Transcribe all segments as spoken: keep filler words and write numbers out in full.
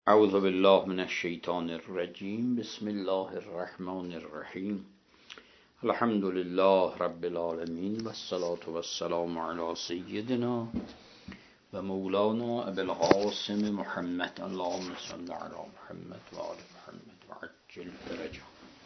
اعوذ بالله من الشیطان الرجیم. بسم الله الرحمن الرحیم. الحمد لله رب العالمین و الصلاة و السلام علی سیدنا و مولانا ابی القاسم محمد. اللهم صل علی محمد و آل محمد و عجل فرجه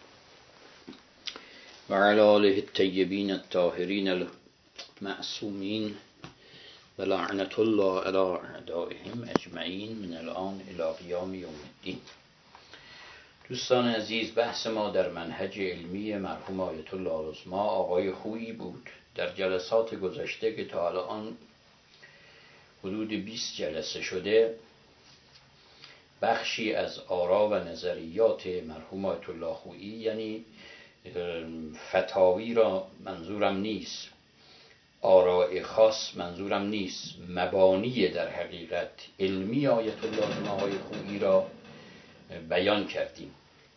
و علی آله الطیبین الطاهرین المعصومین و لعنت الله علی اعدائهم اجمعین من الان الی قیام یوم الدین. دوستان عزیز، بحث ما در منهج علمی مرحوم آیت الله العظمی آقای خویی بود. در جلسات گذشته که تا الان حدود بیست جلسه شده، بخشی از آرا و نظریات مرحوم آیت الله خویی، یعنی فتاوی را منظورم نیست، آراء خاص منظورم نیست، مبانی در حقیقت علمی آیت الله العظمی آقای خویی را بیان کردیم.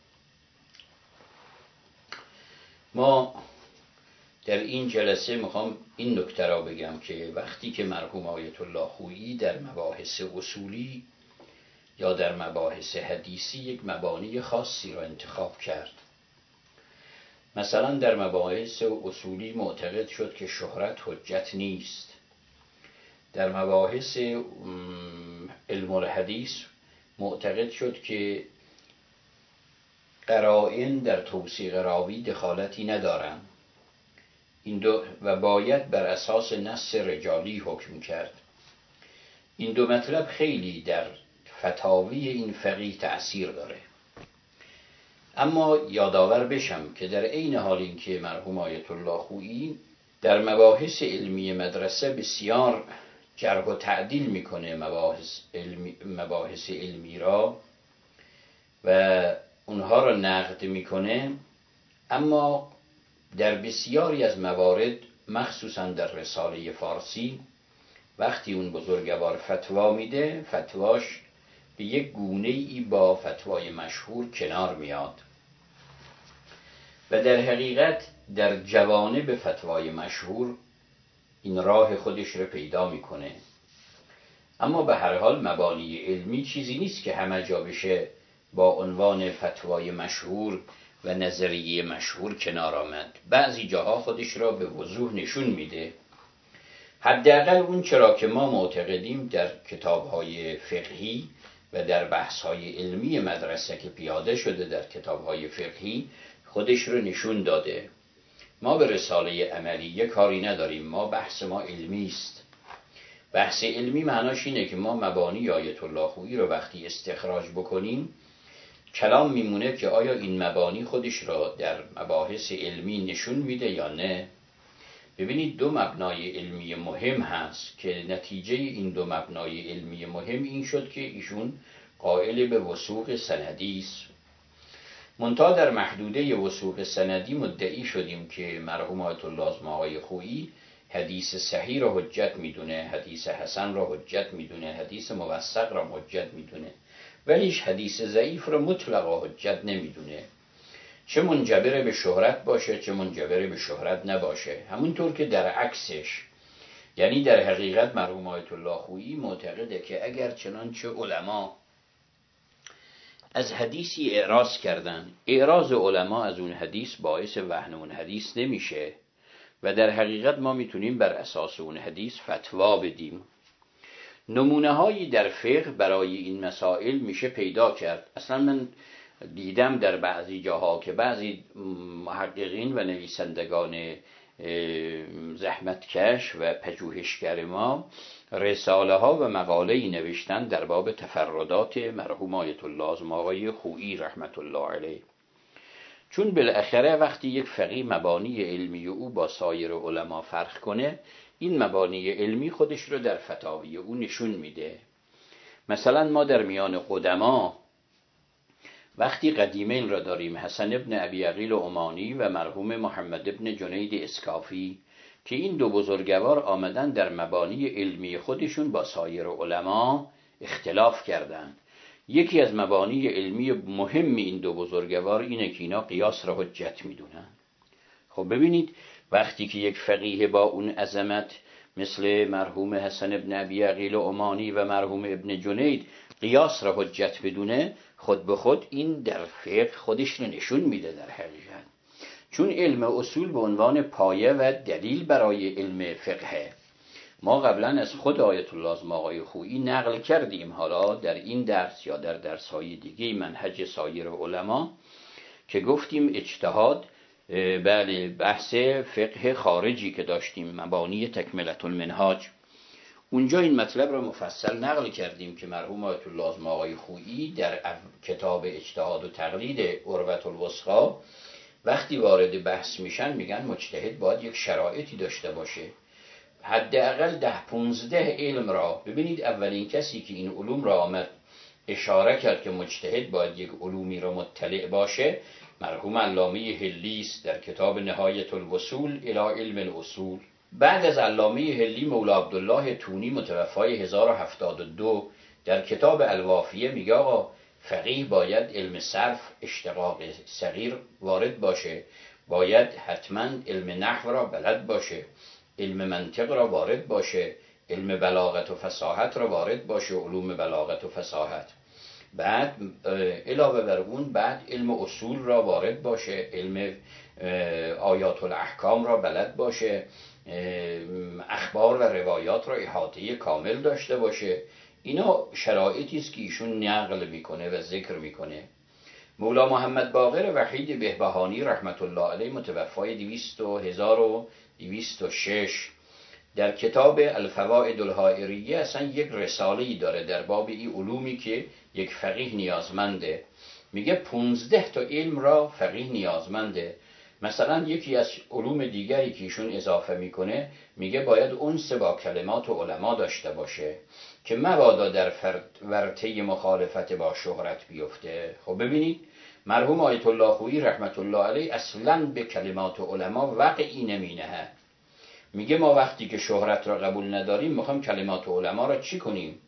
ما در این جلسه میخوام این نکته را بگم که وقتی که مرحوم آیت الله خویی در مباحث اصولی یا در مباحث حدیثی یک مبانی خاصی را انتخاب کرد، مثلا در مباحث اصولی معتقد شد که شهرت حجت نیست، در مباحث علم الحدیث معتقد شد که قرائن در توثیق راوی دخالتی ندارند، این دو و باید بر اساس نص رجالی حکم کرد. این دو مطلب خیلی در فتاوی این فقیه تأثیر داره. اما یادآور بشم که در عین حال این که مرحوم آیت الله خویی در مباحث علمی مدرسه بسیار جرح و تعدیل میکنه مباحث علمی, مباحث علمی را و اونها را نقد میکنه، اما در بسیاری از موارد مخصوصا در رساله فارسی وقتی اون بزرگوار فتوا میده، فتواش به یک گونه ای با فتوای مشهور کنار میاد و در حقیقت در جوانب فتوای مشهور این راه خودش رو پیدا میکنه. اما به هر حال مبانی علمی چیزی نیست که همه جا بشه با عنوان فتوای مشهور و نظریه مشهور کنار آمد. بعضی جاها خودش را به وضوح نشون میده. حداقل اون چرا که ما معتقدیم در کتاب‌های فقهی و در بحث‌های علمی مدرسه که پیاده شده در کتاب‌های فقهی خودش رو نشون داده. ما به رساله عملیه کاری نداریم، ما بحث ما علمی است. بحث علمی معناش اینه که ما مبانی آیت الله خویی رو وقتی استخراج بکنیم، کلام میمونه که آیا این مبانی خودش را در مباحث علمی نشون میده یا نه. ببینید دو مبنای علمی مهم هست که نتیجه این دو مبنای علمی مهم این شد که ایشون قائل به وثوق سندی است. منتها در محدوده وثوق سندی مدعی شدیم که مرحوم آیت الله العظمی آقای خویی حدیث صحیح را حجت میدونه، حدیث حسن را حجت میدونه، حدیث موثق را حجت میدونه، ولیش حدیث ضعیف را مطلقا حجت نمیدونه، چه منجبر به شهرت باشه چه منجبر به شهرت نباشه. همونطور که در عکسش، یعنی در حقیقت مرحوم آیت الله خویی معتقده که اگر چنانچه علما از حدیثی اعراض کردن، اعراض علما از اون حدیث باعث وهن اون حدیث نمیشه و در حقیقت ما میتونیم بر اساس اون حدیث فتوا بدیم. نمونه هایی در فقه برای این مسائل میشه پیدا کرد. اصلا من دیدم در بعضی جاها که بعضی محققین و نویسندگان زحمتکش و پژوهشگر ما رساله ها و مقاله‌ای نوشتن در باب تفردات مرحوم آیت الله العظمی آقای خویی رحمت الله علیه. چون بالاخره وقتی یک فقیه مبانی علمی او با سایر علما فرق کنه، این مبانی علمی خودش رو در فتاوی او نشون میده. مثلا ما در میان قدما وقتی قدیمین را داریم، حسن ابن ابی عقیل عمانی و مرحوم محمد ابن جنید اسکافی، که این دو بزرگوار آمدن در مبانی علمی خودشون با سایر علما اختلاف کردند. یکی از مبانی علمی مهم این دو بزرگوار اینه که اینا قیاس را حجت میدونن. خب ببینید وقتی که یک فقیه با اون عظمت مثل مرحوم حسن ابن ابی عقیل عمانی و مرحوم ابن جنید قیاس را حجت بدونه، خود به خود این در فقه خودش رو نشون میده در حقیقت. چون علم اصول به عنوان پایه و دلیل برای علم فقه، ما قبلا از خود آیت الله اعظم آقای خویی نقل کردیم، حالا در این درس یا در درس‌های دیگه منهج سایر علما که گفتیم اجتهاد، بله بحث فقه خارجی که داشتیم مبانی تکملة المنهاج، اونجا این مطلب رو مفصل نقل کردیم که مرحوم آیت الله اعظم آقای خویی در کتاب اجتهاد و تقلید عروة الوثقی وقتی وارد بحث میشن میگن مجتهد باید یک شرایطی داشته باشه، حداقل ده پونزده علم را. ببینید اولین کسی که این علوم را آمد اشاره کرد که مجتهد باید یک علومی را مطلع باشه، مرحوم علامه حلی است در کتاب نهایت الوصول الی علم الاصول. بعد از علامه حلی مولا عبدالله تونی متوفای هزار و هفتاد و دو در کتاب الوافیه میگه آقا فقیه باید علم صرف اشتقاق صغیر وارد باشه، باید حتما علم نحو را بلد باشه، علم منطق را وارد باشه، علم بلاغت و فصاحت را وارد باشه، علوم بلاغت و فصاحت. بعد علاوه بر اون بعد علم اصول را وارد باشه، علم آیات الاحکام را بلد باشه، اخبار و روایات را احاطه کامل داشته باشه. اینا شرایطی است که ایشون نقل میکنه و ذکر میکنه. مولا محمد باقر وحید بهبهانی رحمت الله علیه متوفای هزار و دویست و شش در کتاب الفوائد الحائریه اصلا یک رساله‌ای داره در باب این علومی که یک فقیه نیازمنده. میگه پونزده تا علم را فقیه نیازمنده. مثلا یکی از علوم دیگری که ایشون اضافه میکنه میگه باید انس با کلمات و علما داشته باشه که مبادا در ورطه مخالفت با شهرت بیفته. خب ببینید مرحوم آیت الله خویی رحمت الله علیه اصلا به کلمات و علما وقعی نمینه. میگه ما وقتی که شهرت را قبول نداریم میخوام کلمات و علما را چی کنیم؟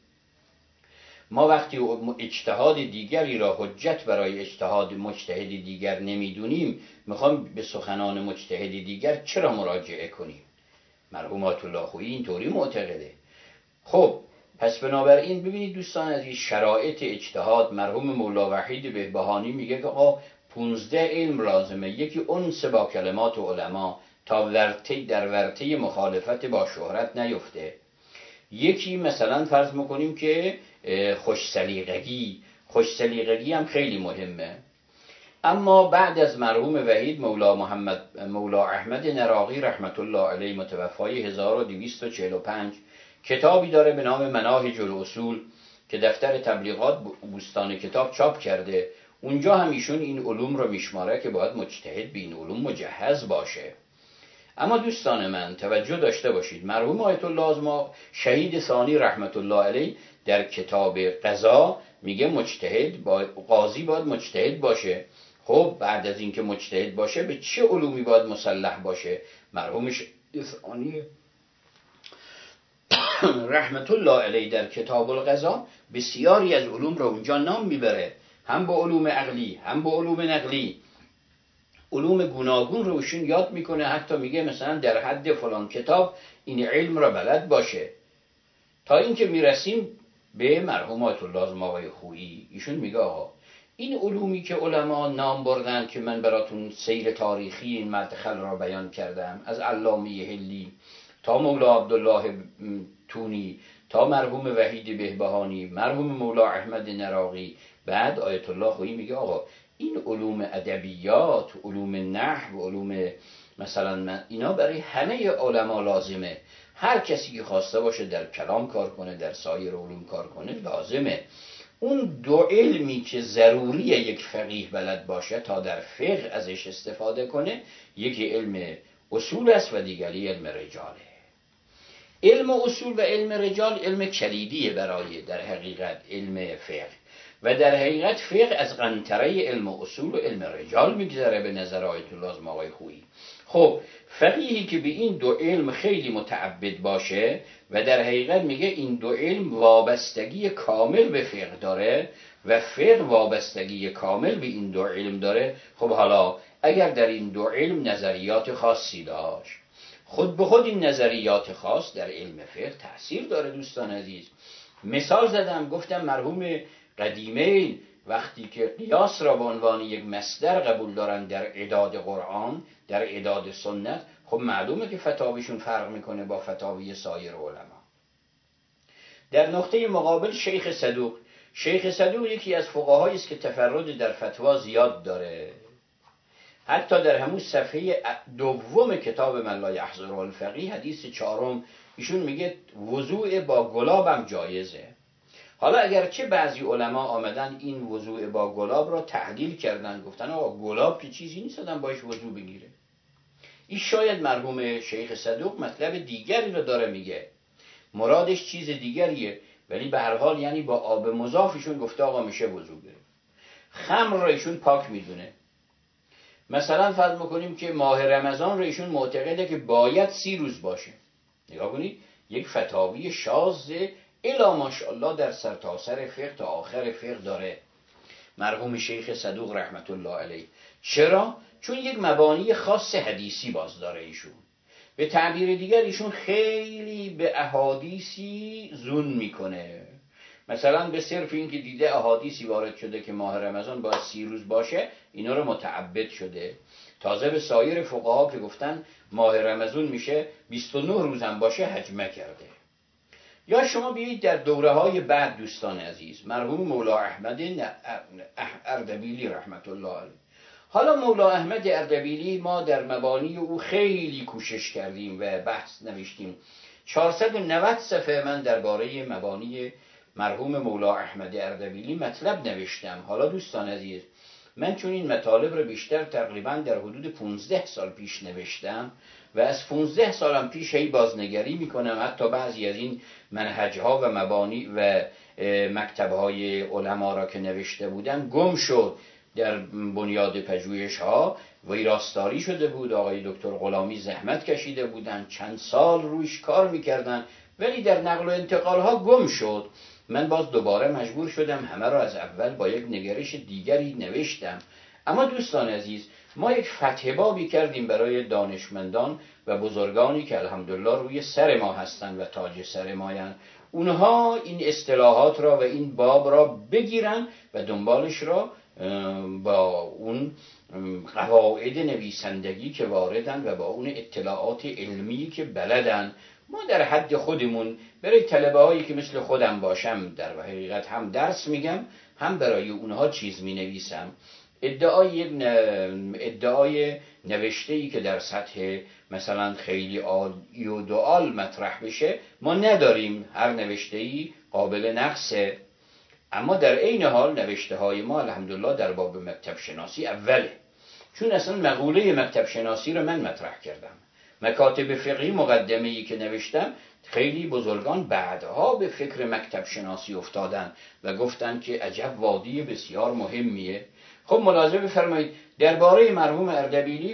ما وقتی اجتهاد دیگری را حجت برای اجتهاد مجتهد دیگر نمیدونیم میخوام به سخنان مجتهد دیگر چرا مراجعه کنیم؟ مرحوم آیت الله خویی اینطوری معتقده. خب پس بنابراین ببینید دوستان از این شرایط اجتهاد مرحوم مولا وحید بهبهانی میگه که آقا پونزده علم لازمه. یکی انس با کلمات و علما تا ورطه در ورطه مخالفت با شهرت نیفته. یکی مثلا فرض میکنیم که خوش سلیقگی، خوش سلیقگی هم خیلی مهمه. اما بعد از مرحوم وحید مولا محمد مولا احمد نراقی رحمت الله علیه متوفای هزار و دویست و چهل و پنج کتابی داره به نام مناهج الاصول که دفتر تبلیغات بوستان کتاب چاپ کرده. اونجا هم ایشون این علوم رو میشماره که باید مجتهد به این علوم مجهز باشه. اما دوستان من توجه داشته باشید مرحوم آیت الله اعظم شهید ثانی رحمت الله علیه در کتاب قضا میگه مجتهد باید قاضی باید مجتهد باشه. خب بعد از اینکه مجتهد باشه به چه علومی باید مسلح باشه؟ مرحوم شهید ثانی رحمت الله علیه در کتاب القضا بسیاری از علوم رو اونجا نام میبره، هم با علوم عقلی هم با علوم نقلی، علوم گوناگون رو ایشون یاد میکنه. حتی میگه مثلا در حد فلان کتاب این علم را بلد باشه. تا اینکه میرسیم به مرحوم آیت الله اعظم آقای خویی، ایشون میگه آقا این علومی که علما نام بردن که من براتون سیر تاریخی این مدخل را بیان کردم، از علامه حلی تا مولا عبدالله تونی تا مرحوم وحید بهبهانی، مرحوم مولا احمد نراقی، بعد آیت الله خویی میگه آقا این علوم ادبیات، علوم نحو، علوم مثلا اینا برای همه علما لازمه. هر کسی که خواسته باشه در کلام کار کنه، در سایر علوم کار کنه لازمه. اون دو علمی که ضروریه یک فقیه بلد باشه تا در فقه ازش استفاده کنه، یکی علم اصول است و دیگری علم رجاله. علم اصول و علم رجال علم کلیدیه برای در حقیقت علم فقه و در حقیقت فقه از قنطره علم اصول و علم رجال میگذره به نظر آیت الله اعظم آقای خویی. خب فقیهی که به این دو علم خیلی متعبد باشه و در حقیقت میگه این دو علم وابستگی کامل به فقه داره و فقه وابستگی کامل به این دو علم داره، خب حالا اگر در این دو علم نظریات خاصی داشت، خود به خود این نظریات خاص در علم فقه تأثیر داره دوستان عزیز. مثال زدم، گفتم مرحوم قدیمین وقتی که قیاس را به عنوان یک مصدر قبول دارن در اعداد قرآن، در اعداد سنت، خب معلومه که فتاویشون فرق میکنه با فتاوی سایر علما. در نقطه مقابل شیخ صدوق، شیخ صدوق یکی از فقهایی است که تفرد در فتوا زیاد داره. حتی در همون صفحه دوم کتاب من لا یحضر الفقیه حدیث چهارم ایشون میگه وضوء با گلاب هم جایزه. حالا اگرچه بعضی علما آمدن این وضوء با گلاب را تحلیل کردن، گفتن آقا گلاب که چیزی نیست آدم باش وضو بگیره. این شاید مرحوم شیخ صدوق مطلب دیگری رو داره میگه، مرادش چیز دیگریه، ولی به هر حال یعنی با آب مضافشون گفته آقا میشه وضو گرفت. خمر را ایشون پاک میدونه. مثلا فرض میکنیم که ماه رمضان رو ایشون معتقده که باید سی روز باشه. نگاه کنید، یک فتاوی شاذ الا ماشاءالله در سرتاسر فقه تا آخر فقه داره مرحوم شیخ صدوق رحمت الله علیه. چرا؟ چون یک مبانی خاص حدیثی باز داره ایشون. به تعبیر دیگر ایشون خیلی به احادیثی زون میکنه. مثلا به صرف این که دیده احادیثی وارد شده که ماه رمضان باید سی روز باشه، اینا رو متعبد شده. تازه به سایر فقها که گفتن ماه رمضان میشه بیست و نه روز هم باشه حجمه کرده. یا شما بیایید در دوره های بعد دوستان عزیز، مرحوم مولا احمد اردبیلی رحمت الله علیه. حالا مولا احمد اردبیلی ما در مبانی او خیلی کوشش کردیم و بحث نوشتیم. چهارصد و نود صفحه من درباره مبانی مرحوم مولا احمد اردبیلی مطلب نوشتم. حالا دوستان عزیز، من چون این مطالب رو بیشتر تقریبا در حدود پونزده سال پیش نوشتم و از پونزده سالم پیش هی بازنگری میکنم، حتی بعضی از این منهجها و مبانی و مکتبهای علما را که نوشته بودم گم شد در بنیاد پژوهش ها، ویراستاری شده بود. آقای دکتر غلامی زحمت کشیده بودن، چند سال رویش کار میکردن، ولی در نقل و انتقال ها گم شد. من باز دوباره مجبور شدم همه را از اول با یک نگرش دیگری نوشتم. اما دوستان عزیز، ما یک فتح بابی کردیم برای دانشمندان و بزرگانی که الحمدلله روی سر ما هستند و تاج سر مایند. اونها این اصطلاحات را و این باب را بگیرن و دنبالش را با اون قواعد نویسندگی که واردن و با اون اطلاعات علمی که بلدن. ما در حد خودمون برای طلبه هایی که مثل خودم باشم در حقیقت هم درس میگم، هم برای اونها چیز می نویسم. ادعای ادعای نوشته‌ای که در سطح مثلا خیلی عالی و دعال مطرح بشه ما نداریم. هر نوشته‌ای قابل نقصه، اما در عین حال نوشته های ما الحمدلله در باب مکتب شناسی اوله، چون اصلا مقوله مکتب شناسی رو من مطرح کردم. مکاتب فقهی مقدمه‌ای که نوشتم خیلی بزرگان بعدها به فکر مکتب شناسی افتادن و گفتن که عجب وادی بسیار مهمیه. خب ملاحظه بفرمایید درباره مرحوم اردبیلی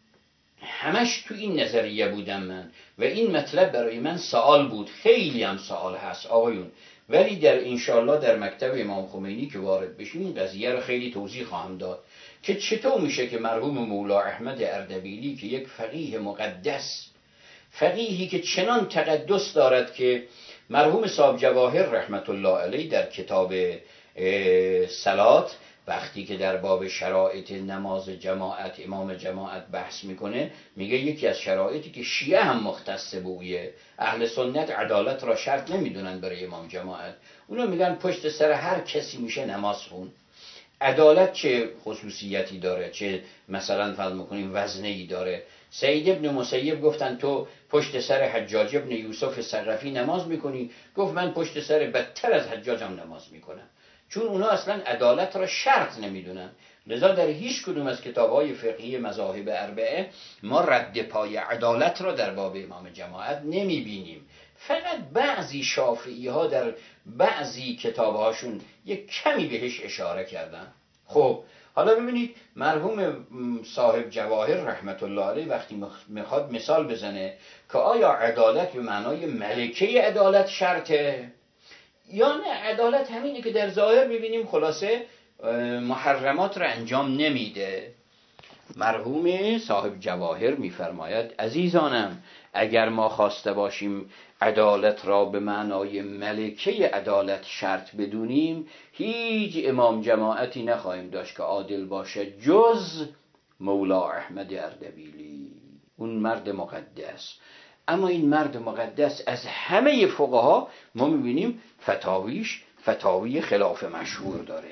همش تو این نظریه بودم من و این مطلب برای من سوال بود، خیلی هم سوال هست آقایون، ولی در انشاءالله در مکتب امام خمینی که وارد بشیم این قضیه رو خیلی توضیح خواهم داد که چطور میشه که مرحوم مولا احمد اردبیلی که یک فقیه مقدس، فقیهی که چنان تقدس دارد که مرحوم صاحب جواهر رحمت الله علیه در کتاب صلات وقتی که در باب شرایط نماز جماعت امام جماعت بحث میکنه میگه یکی از شرایطی که شیعه هم مختص به اویه، اهل سنت عدالت را شرط نمیدونن برای امام جماعت، اونا میگن پشت سر هر کسی میشه نماز خون. عدالت چه خصوصیتی داره، چه مثلا فرض میکنیم وزنه‌ای داره. سعید ابن مسیب گفتن تو پشت سر حجاج ابن یوسف ثقفی نماز میکنی؟ گفت من پشت سر بدتر از حجاجم نماز میکنم، چون اونا اصلا عدالت را شرط نمیدونن. لذا در هیچ کدوم از کتاب‌های فقهی مذاهب اربعه ما رد پای عدالت را در باب امام جماعت نمیبینیم. فقط بعضی شافعی ها در بعضی کتابهاشون یک کمی بهش اشاره کردن. خب حالا ببینید مرحوم صاحب جواهر رحمت الله علیه وقتی میخواد مثال بزنه که آیا عدالت به معنای ملکه عدالت شرطه یا نه عدالت همینه که در ظاهر ببینیم خلاصه محرمات را انجام نمیده. مرحوم صاحب جواهر میفرماید عزیزانم اگر ما خواسته باشیم عدالت را به معنای ملکه عدالت شرط بدونیم، هیچ امام جماعتی نخواهیم داشت که عادل باشه جز مولا احمد اردبیلی، اون مرد مقدس. اما این مرد مقدس از همه فقها ما میبینیم فتاویش فتاوی خلاف مشهور داره،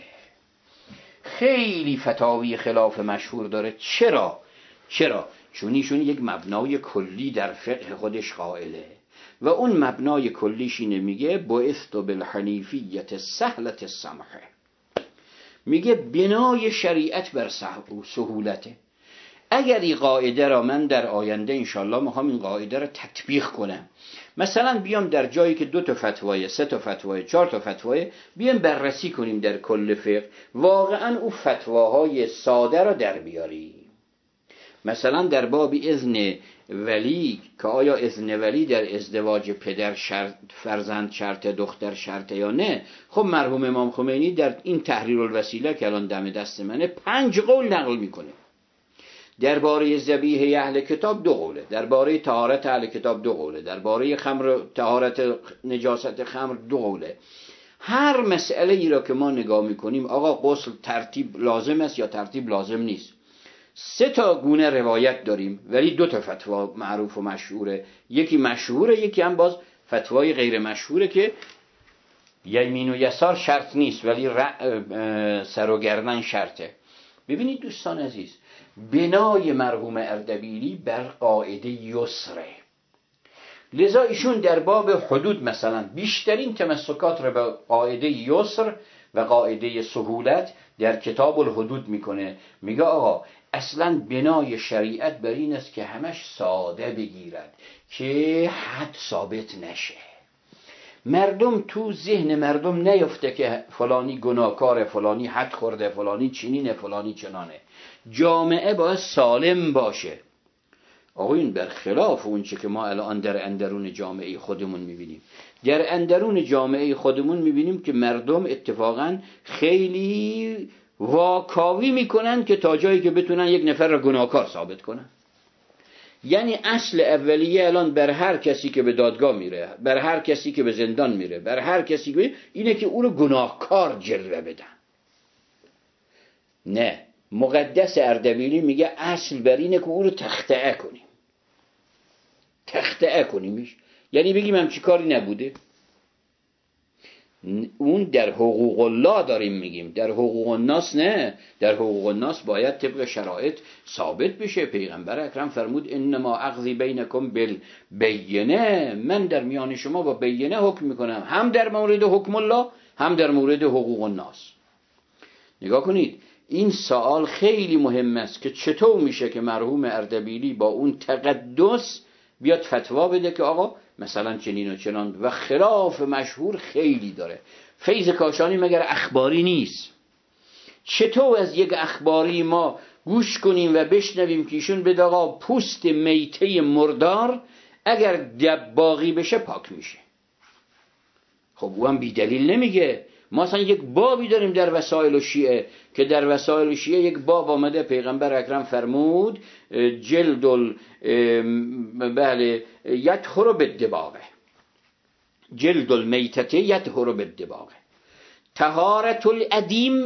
خیلی فتاوی خلاف مشهور داره. چرا؟ چرا؟ چون ایشون یک مبنای کلی در فقه خودش قائله و اون مبنای کلیش اینه، میگه بعثت بالحنیفیت سهلت السمحه، میگه بنای شریعت بر سهولته. اگر این قاعده را من در آینده انشالله میخوام این قاعده را تطبیق کنم، مثلا بیام در جایی که دو تا فتوای، سه تا فتوای، چهار تا فتوای، بیام بررسی کنیم در کل فقه، واقعا او فتواهای ساده را در بیاریم. مثلا در باب اذن ولی که آیا اذن ولی در ازدواج پدر شرط، فرزند شرط، دختر شرط یا نه، خب مرحوم امام خمینی در این تحریر الوسیله که الان دم دست منه پنج قول نقل میکنه. درباره ذبیحه اهل کتاب دو قوله، درباره طهارت اهل کتاب دو قوله، درباره خمر طهارت نجاست خمر دو قوله. هر مسئله ای را که ما نگاه میکنیم، آقا غسل ترتیب لازم است یا ترتیب لازم نیست، سه تا گونه روایت داریم ولی دو تا فتوا معروف و مشهوره، یکی مشهوره یکی هم باز فتوای غیر مشهوره که یمین و یسار شرط نیست ولی سر و گردن شرطه. ببینید دوستان عزیز، بنای مرحوم اردبیلی بر قاعده یسره، لذا ایشون در باب حدود مثلا بیشترین تمسکات را به قاعده یسر و قاعده سهولت در کتاب الحدود میکنه. میگه آقا اصلا بنای شریعت بر این است که همش ساده بگیرد که حد ثابت نشه، مردم تو ذهن مردم نیفته که فلانی گناهکاره، فلانی حد خورده، فلانی چنینه، فلانی چنانه. جامعه باید سالم باشه. آقا این برخلاف اون چه که ما الان در اندرون جامعه خودمون میبینیم. در اندرون جامعه خودمون میبینیم که مردم اتفاقا خیلی واکاوی میکنن که تا جایی که بتونن یک نفر را گناهکار ثابت کنن. یعنی اصل اولیه الان بر هر کسی که به دادگاه میره، بر هر کسی که به زندان میره، بر هر کسی که اینه که او رو گناهکار جلوه بدن. نه، مقدس اردبیلی میگه اصل بر اینه که او رو تخطئه کنیم، تخطئه کنیمش، یعنی بگیم هم چی کاری نبوده. اون در حقوق الله داریم میگیم، در حقوق الناس نه. در حقوق الناس باید طبق شرایط ثابت بشه. پیغمبر اکرم فرمود انما اقضی بینکم بالبینه، من در میان شما با بینه حکم میکنم، هم در مورد حکم الله هم در مورد حقوق الناس. نگاه کنید، این سوال خیلی مهم است که چطور میشه که مرحوم اردبیلی با اون تقدس بیاد فتوا بده که آقا مثلا چنین و چنان و خلاف مشهور خیلی داره. فیض کاشانی مگر اخباری نیست؟ چطور از یک اخباری ما گوش کنیم و بشنویم که ایشون بده آقا پوست میته مردار اگر دباغی بشه پاک میشه؟ خب او هم بی دلیل نمیگه. ما اصلا یک بابی داریم در وسائل شیعه که در وسائل شیعه یک باب آمده، پیغمبر اکرم فرمود جلد ال بله یطهر بالدباغ، جلد المیتة یطهر بالدباغ، طهارت الادیم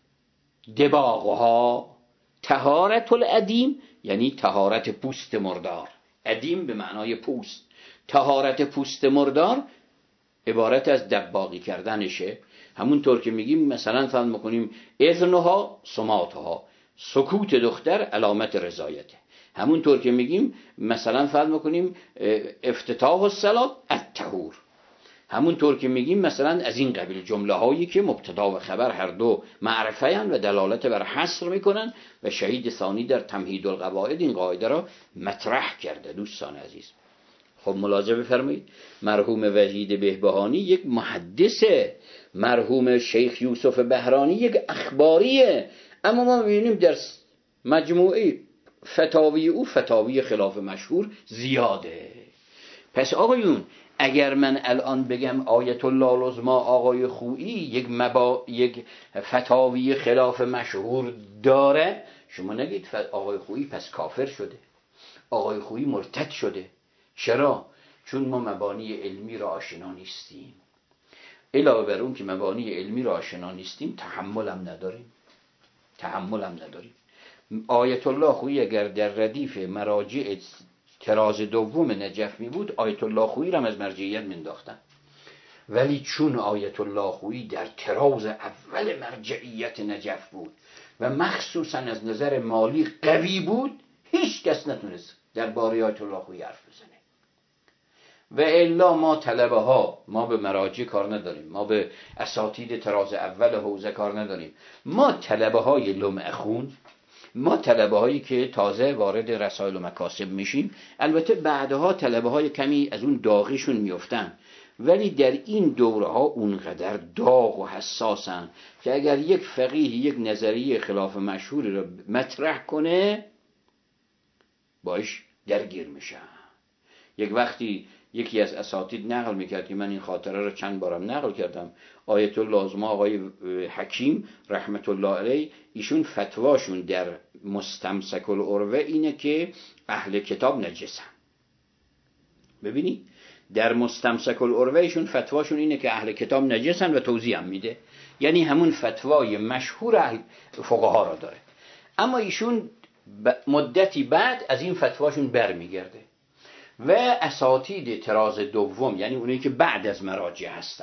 دباغها، طهارت الادیم یعنی طهارت پوست مردار، ادیم به معنای پوست، طهارت پوست مردار عبارت از دباغی کردنشه. همونطور که میگیم مثلا فهم میکنیم اذنها سماتها، سکوت دختر علامت رضایته. همونطور که میگیم مثلا فهم میکنیم افتتاح الصلاة الطهور. همونطور که میگیم مثلا از این قبیل جمله هایی که مبتدا و خبر هر دو معرفه اند و دلالت بر حصر میکنن و شهید ثانی در تمهید القواعد این قاعده را مطرح کرده. دوستان عزیز، خب ملاحظه بفرمایید، مرحوم وحید بهبهانی یک محدثه، مرحوم شیخ یوسف بهرانی یک اخباریه، اما ما می‌بینیم در مجموعه فتاوی او فتاوی خلاف مشهور زیاده. پس آقایون اگر من الان بگم آیت الله العظمی آقای خویی یک مبا... یک فتاوی خلاف مشهور داره، شما نگید آقای خویی پس کافر شده، آقای خویی مرتد شده. چرا؟ چون ما مبانی علمی را آشنا نیستیم. علاوه بر اون که مبانی علمی را آشنا نیستیم، تحملم نداریم تحملم نداریم. آیت الله خویی اگر در ردیف مراجع تراز دوم نجف می بود، آیت الله خویی را از مرجعیت مینداختن. ولی چون آیت الله خویی در تراز اول مرجعیت نجف بود و مخصوصا از نظر مالی قوی بود، هیچ کس نتونست درباره آیت الله خویی حرف بزنه. و الا ما طلبه ها، ما به مراجع کار نداریم، ما به اساتید تراز اول حوزه کار نداریم، ما طلبه های لمع خون، ما طلبه هایی که تازه وارد رسائل و مکاسب میشیم، البته بعدها طلبه های کمی از اون داغیشون میفتن، ولی در این دوره ها اونقدر داغ و حساسن که اگر یک فقیه یک نظریه خلاف مشهوری رو مطرح کنه باش درگیر میشن. یک وقتی یکی از اساتید نقل میکرد که من این خاطره رو چند بارم نقل کردم، آیت الله اعظم آقای حکیم رحمت الله علیه، ایشون فتواشون در مستمسک العروه اینه که اهل کتاب نجسن. ببینید در مستمسک العروه ایشون فتواشون اینه که اهل کتاب نجسن و توضیح هم میده، یعنی همون فتوای مشهور اهل فقها را داره. اما ایشون مدتی بعد از این فتواشون برمیگرده و اساتید تراز دوم، یعنی اونایی که بعد از مراجع هستن،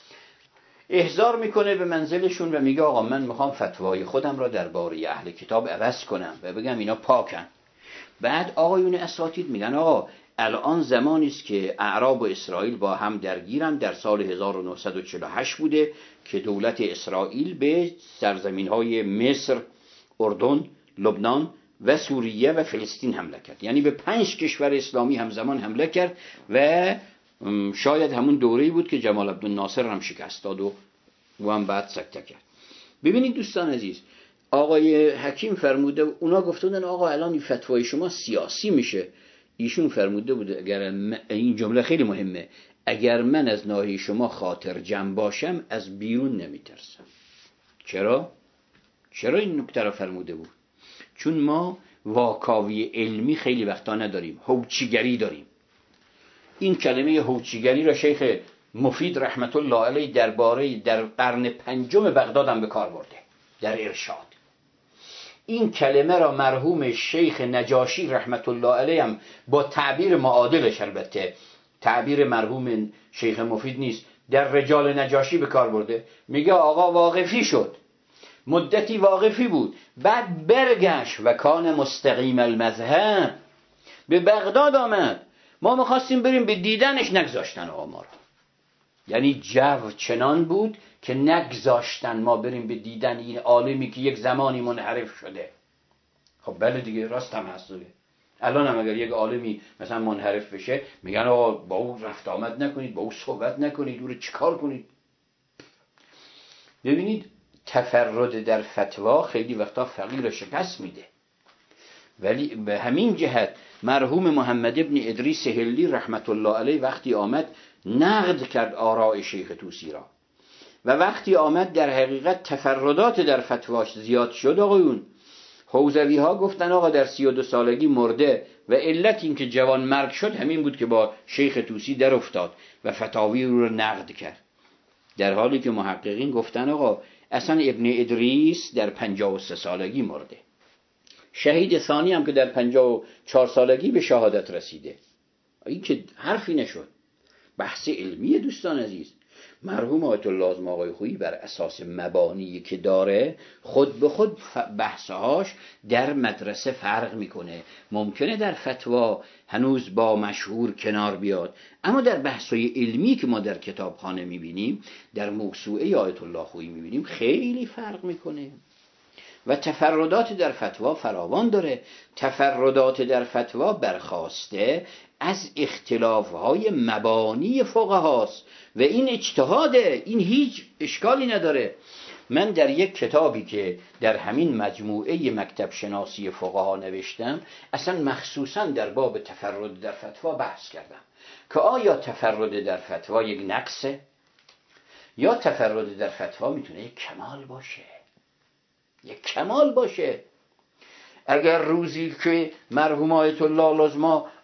احضار میکنه به منزلشون و میگه آقا من میخوام فتوای خودم را درباره اهل کتاب عوض کنم و بگم اینا پاکن. بعد آقایون اساتید میگن آقا الان زمانی است که اعراب و اسرائیل با هم درگیرن. در سال هزار و نهصد و چهل و هشت بوده که دولت اسرائیل به سرزمین‌های مصر، اردن، لبنان و سوریه و فلسطین حمله کرد. یعنی به پنج کشور اسلامی همزمان حمله کرد و شاید همون دوره‌ای بود که جمال عبدالناصر هم شکست داد و او هم بعد سکته کرد. ببینید دوستان عزیز، آقای حکیم فرموده، اونا گفتن آقا الان این فتوای شما سیاسی میشه. ایشون فرموده بود اگر این جمله خیلی مهمه، اگر من از ناحیه شما خاطر جمع باشم از بیرون نمیترسم. چرا؟ چرا این نکته را فرموده بود؟ چون ما واکاوی علمی خیلی وقتا نداریم، هوچیگری داریم. این کلمه هوچیگری را شیخ مفید رحمت الله علیه درباره در قرن پنجم بغداد هم به کار برده در ارشاد. این کلمه را مرحوم شیخ نجاشی رحمت الله علیه هم با تعبیر معادلش، البته تعبیر مرحوم شیخ مفید نیست، در رجال نجاشی به کار برده. میگه آقا واقفی شد، مدتی واقفی بود، بعد برگشت و کان مستقیم المذهب، به بغداد آمد، ما میخواستیم بریم به دیدنش نگذاشتن آقا ما را. یعنی جو چنان بود که نگذاشتن ما بریم به دیدن این عالمی که یک زمانی منحرف شده. خب بله دیگه، راست هم هست دیگه. الان هم اگر یک عالمی مثلا منحرف بشه میگن آقا با او رفت آمد نکنید، با او صحبت نکنید، او رو چیکار کنید. ببینید تفرد در فتوا خیلی وقتا فقیر رو شکست میده. ولی به همین جهت مرحوم محمد ابن ادریس هلی رحمت الله علیه وقتی آمد نقد کرد آراء شیخ طوسی را و وقتی آمد در حقیقت تفردات در فتواش زیاد شد. آقایون حوزوی ها گفتن آقا در سی و دو سالگی مرده و علت این که جوان مرگ شد همین بود که با شیخ طوسی در افتاد و فتاوی رو, رو نقد کرد، در حالی که محققین گفتن آقا اصلا ابن ادریس در پنجاه و سه سالگی مرده. شهید ثانی هم که در پنجاه و چهار سالگی به شهادت رسیده. این که حرفی نشد. بحث علمی دوستان عزیز. مرحوم آیت الله اعظم آقای خویی بر اساس مبانی که داره خود به خود بحثهاش در مدرسه فرق میکنه. ممکنه در فتوا هنوز با مشهور کنار بیاد، اما در بحث‌های علمی که ما در کتابخانه میبینیم، در موسوعه آیت الله خویی میبینیم، خیلی فرق میکنه و تفردات در فتوا فراوان داره. تفردات در فتوا برخواسته از اختلافهای مبانی فقهاست و این اجتهاده، این هیچ اشکالی نداره. من در یک کتابی که در همین مجموعه مکتب شناسی فقها نوشتم اصلا مخصوصا در باب تفرد در فتوا بحث کردم که آیا تفرد در فتوا یک نقصه یا تفرد در فتوا میتونه یک کمال باشه. یک کمال باشه. اگر روزی که مرحوم آیت الله لازما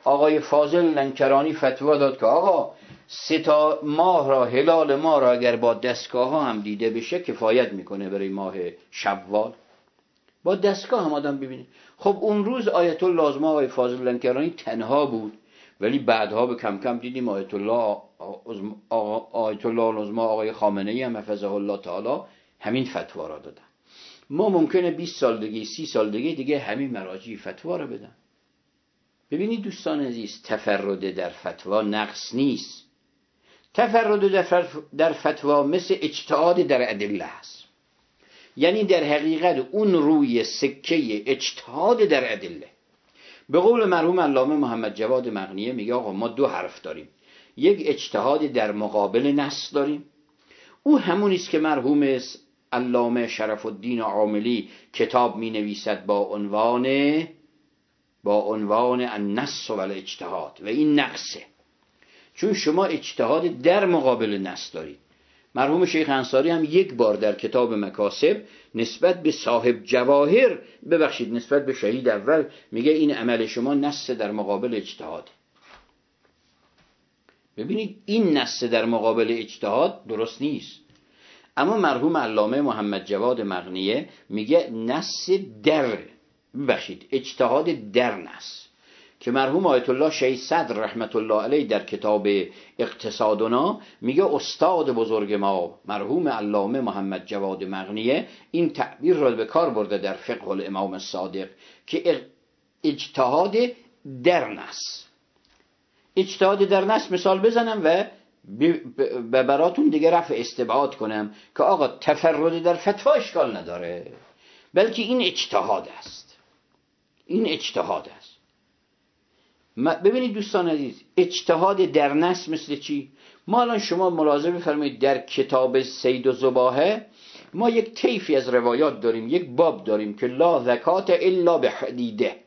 آقای فاضل لنکرانی فتوا داد که آقا سه تا ماه را، هلال ماه را اگر با دستگاه ها هم دیده بشه کفایت میکنه برای ماه شوال. با دستگاه هم آدم ببینه. خب اون روز آیت الله لازمه آقای فاضل لنکرانی تنها بود، ولی بعدها به کم کم دیدیم آیت الله آیت الله لازمه آقای خامنه‌ای هم حفظه الله تعالی همین فتوا را دادن. ما ممکنه بیست سال دیگه، سی سال دیگه دیگه همین مراجع فتوا را بدن. ببینید دوستان عزیز، تفرد در فتوا نقص نیست. تفرد در فتوا مثل اجتهاد در ادله است. یعنی در حقیقت اون روی سکه اجتهاد در ادله. به قول مرحوم علامه محمد جواد مغنیه میگه آقا ما دو حرف داریم، یک اجتهاد در مقابل نص داریم، او همونی است که مرحوم علامه شرف الدین عاملی کتاب می نویسد با عنوان با عنوان النص و الاجتهاد، و این نقصه، چون شما اجتهاد در مقابل نص دارید. مرحوم شیخ انصاری هم یک بار در کتاب مکاسب نسبت به صاحب جواهر، ببخشید نسبت به شهید اول، میگه این عمل شما نص در مقابل اجتهاد. ببینید این نص در مقابل اجتهاد درست نیست. اما مرحوم علامه محمد جواد مغنیه میگه نص در، ببخشید اجتهاد در نص، که مرحوم آیت الله شیخ صدر رحمت الله علیه در کتاب اقتصادنا میگه استاد بزرگ ما مرحوم علامه محمد جواد مغنیه این تعبیر را به کار برده در فقه الامام الصادق که اجتهاد در نص. اجتهاد در نص مثال بزنم و به براتون دیگه رفع استبعاد کنم که آقا تفرد در فتوا اشکال نداره، بلکه این اجتهاد است. این اجتهاد است. ببینید دوستان عزیز، اجتهاد در نص مثل چی؟ ما الان شما ملاحظه بفرمایید در کتاب صید و ذباحه ما یک طیفی از روایات داریم، یک باب داریم که لا زکات الا بحدیده،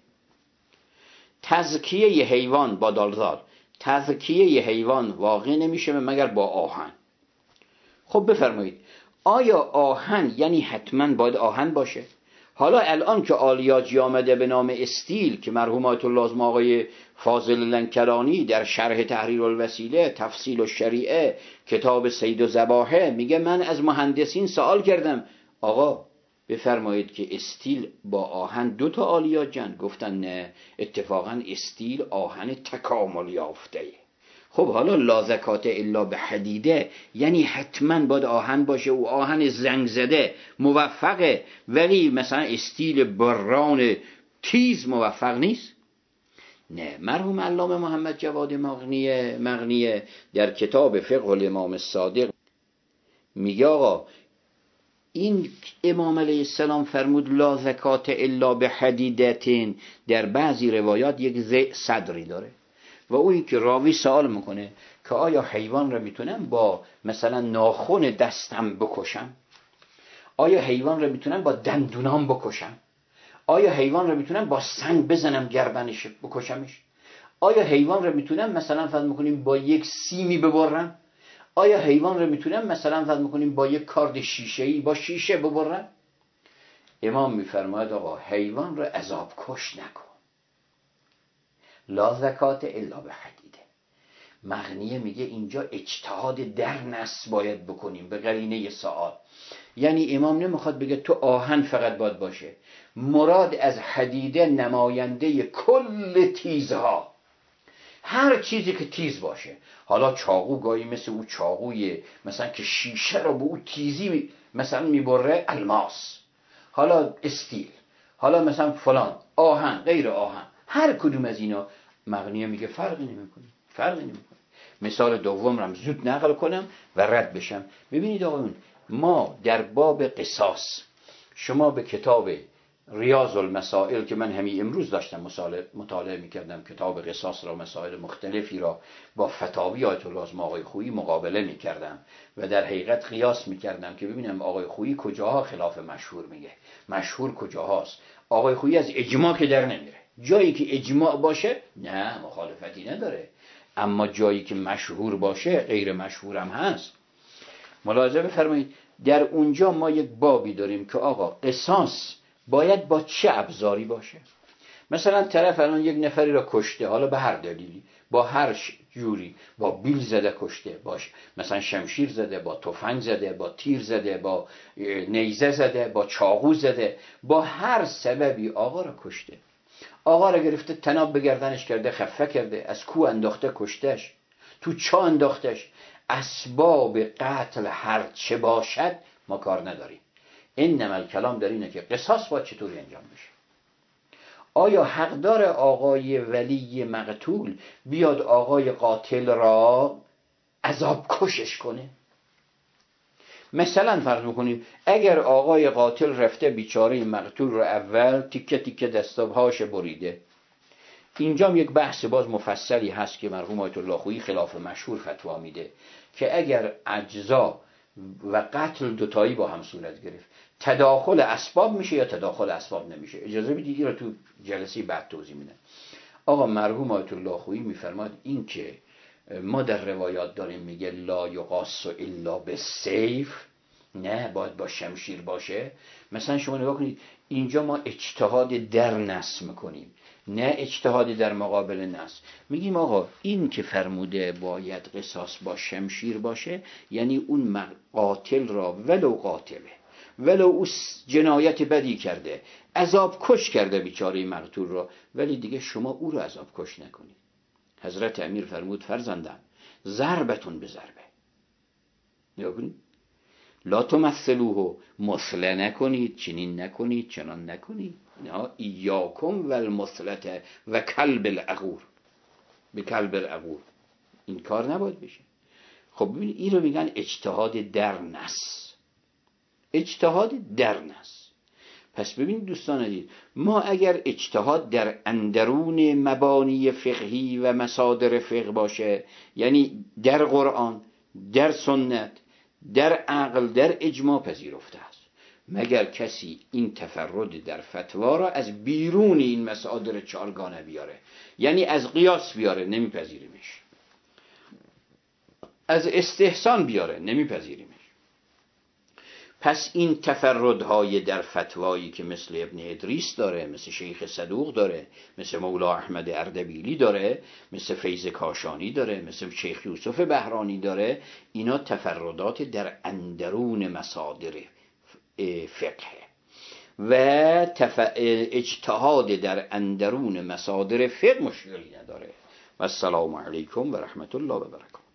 تزکیه حیوان با دالزار، تزکیه حیوان واقع نمیشه مگر با آهن. خب بفرمایید آیا آهن یعنی حتما باید آهن باشه؟ حالا الان که آلیاجی آمده به نام استیل که مرحوم آیت الله لازمه آقای فاضل لنکرانی در شرح تحریر الوسیله تفصیل الشریعه کتاب صید و ذباحه میگه من از مهندسین سوال کردم آقا بفرمایید که استیل با آهن دو تا آلیاجن؟ گفتن نه، اتفاقا استیل آهن تکامل یافته. خب حالا لا زکات الا به حدیده یعنی حتما باید آهن باشه و آهن زنگ زده موفقه، ولی مثلا استیل بران تیز موفق نیست؟ نه. مرحوم علامه محمد جواد مغنیه مغنیه در کتاب فقه الامام الصادق میگه آقا این امام علیه السلام فرمود لا زکات الا به حدیدتین، در بعضی روایات یک ز صدری داره، و او این که راوی سوال میکنه که آیا حیوان را میتونم با مثلا ناخن دستم بکشم؟ آیا حیوان را میتونم با دندونام بکشم؟ آیا حیوان را میتونم با سنگ بزنم گردنش بکشمش؟ آیا حیوان را میتونم مثلا فرض میکنیم با یک سیمی ببرم؟ آیا حیوان را میتونم مثلا فرض میکنیم با یک کارد شیشه‌ای با شیشه ببرم؟ امام میفرماید آقا حیوان را عذاب کش نکن، لا زکات الا به حدیده. مغنیه میگه اینجا اجتهاد در نص باید بکنیم به قرینه سؤال. یعنی امام نمیخواد بگه تو آهن فقط باید باشه، مراد از حدیده نماینده کل تیزها، هر چیزی که تیز باشه. حالا چاقو گاهی مثل او چاقوی مثلا که شیشه رو به او تیزی مثلا میبره الماس، حالا استیل، حالا مثلا فلان آهن غیر آهن، هر کدوم از اینا مغنیه میگه فرقی نمیکنه، فرقی نمیکنه. مثال دوم رو زود نقل کنم و رد بشم. ببینید آقایون، ما در باب قصاص شما به کتاب ریاض المسائل که من همین امروز داشتم مطالعه میکردم، کتاب قصاص را مسائل مختلفی را با فتاوی آیت الله لازمه آقای خویی مقابله میکردم و در حقیقت قیاس میکردم که ببینم آقای خویی کجاها خلاف مشهور میگه، مشهور کجاهاست. آقای خویی از اجماع که در نمیره، جایی که اجماع باشه نه مخالفتی نداره، اما جایی که مشهور باشه غیر مشهورم هست. ملاحظه بفرمایید در اونجا ما یک بابی داریم که آقا قصاص باید با چه ابزاری باشه. مثلا طرف الان یک نفری را کشته، حالا به هر دلیلی، با هر جوری، با بیل زده کشته، باش مثلا شمشیر زده، با تفنگ زده، با تیر زده، با نیزه زده، با چاقو زده، با هر سببی آقا را کشته. آقا را گرفته تناب به گردنش کرده، خفه کرده، از کوه انداخته کشتش، تو چاه انداختش. اسباب قتل هر چه باشد ما کار نداریم. انما الکلام در اینه که قصاص با چطوری انجام بشه. آیا حقدار آقای ولی مقتول بیاد آقای قاتل را عذاب کشش کنه؟ مثلا فرض بکنیم اگر آقای قاتل رفته بیچاره مقتول رو اول تیکه تیکه دستابهاش بریده. اینجا یک بحث باز مفصلی هست که مرحوم آیت الله خویی خلاف مشهور فتوا میده که اگر اجزا و قتل دوتایی با هم صورت گرفت تداخل اسباب میشه یا تداخل اسباب نمیشه. اجازه بدید این رو تو جلسه بعد توضیح میدم. آقا مرحوم آیت الله خویی میفرماد این که ما در روایات داریم میگه لا یقاس الا بالسیف، نه باید با شمشیر باشه. مثلا شما نگاه کنید اینجا ما اجتهاد در نص میکنیم، نه اجتهاد در مقابل نص. میگیم آقا این که فرموده باید قصاص با شمشیر باشه، یعنی اون قاتل را ولو قاتله، ولو او جنایت بدی کرده، عذاب کش کرده بیچاره مقتول را، ولی دیگه شما او را عذاب کش نکنید. حضرت امیر فرمود فرزندم ضربتون به ضربه، نگاه کنید، لا تمثلوه، مثله نکنید، چنین نکنید، چنان نکنید، نه ایاکم و المثلت و کلب العقور، به کلب العقور، این کار نباید بشه. خب ببینید این رو میگن اجتهاد در نص، اجتهاد در نص. پس ببینید دوستان عزیز، ما اگر اجتهاد در اندرون مبانی فقهی و مصادر فقه باشه، یعنی در قرآن، در سنت، در عقل، در اجماع پذیرفته است، مگر کسی این تفرد در فتوا را از بیرون این مصادر چارگانه بیاره، یعنی از قیاس بیاره، نمیپذیریمش، از استحسان بیاره، نمیپذیریمش. پس این تفردهای در فتوایی که مثل ابن ادریس داره، مثل شیخ صدوق داره، مثل مولا احمد اردبیلی داره، مثل فیض کاشانی داره، مثل شیخ یوسف بهرانی داره، اینا تفردات در اندرون مصادر فقه و تف... اجتهاد در اندرون مصادر فقه مشکلی نداره. و السلام علیکم و رحمت الله و برکاته.